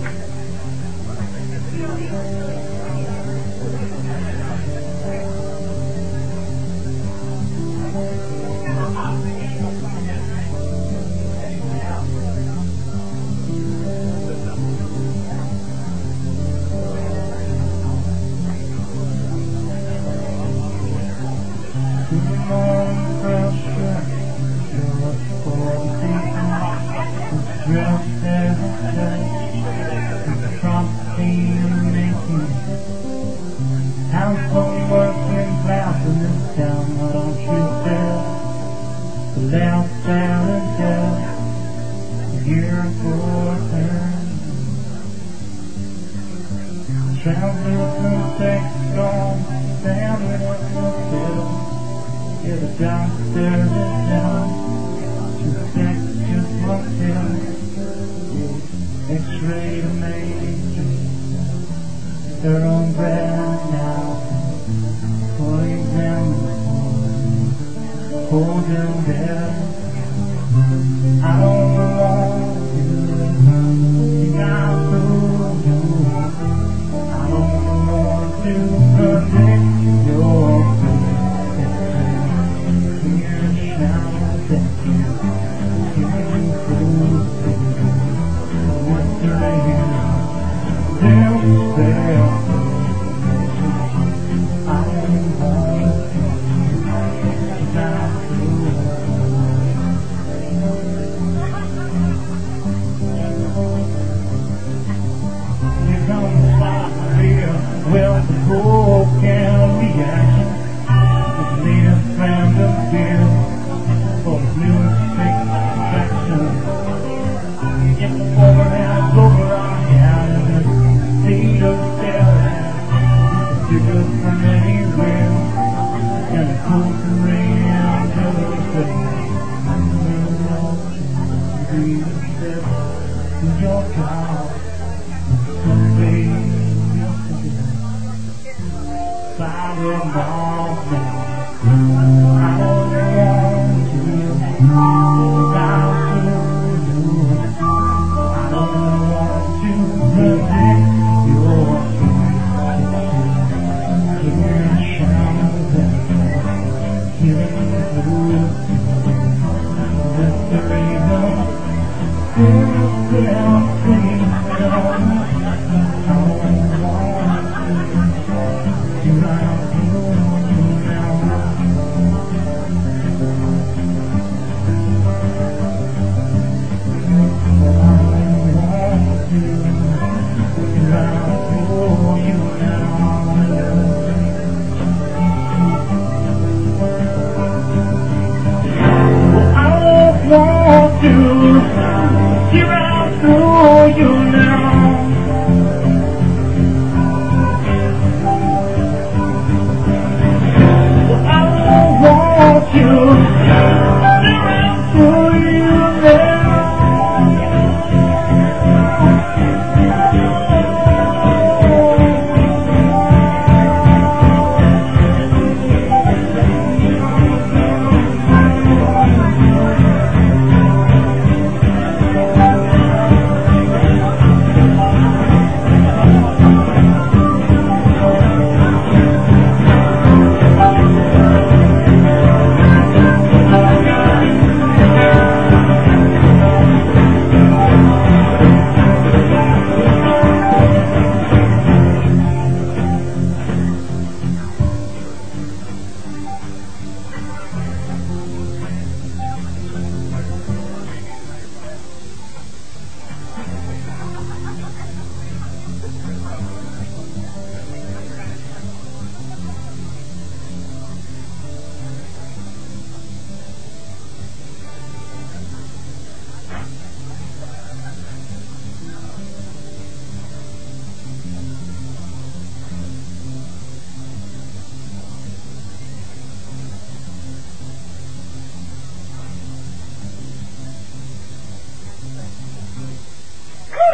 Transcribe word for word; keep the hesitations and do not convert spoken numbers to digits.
Household working class in this town, why don't you tell the loud silent death here for a turn? Travelers and sex gone, family was fulfilled. Yeah, the doctor is down to sex just one pill. X-ray to major, their own breath now. For example, hold them there. I don't want you to think I'm through you. I don't want to protect your face. Hear a shout that you can't prove what's the rain. They'll spare. Well, the broken reaction is made of random fear for music attraction. Get the forward hands over our head and the seat of staring. Took us from anywhere and the cold rain to the face. Breathe a step to your cloud. Someday fire off me. I don't want to without you. I don't want to protect your face. Hear a shout that healing through with the rhythm. Feel still singing song. I don't want to run. Want to, here I through you.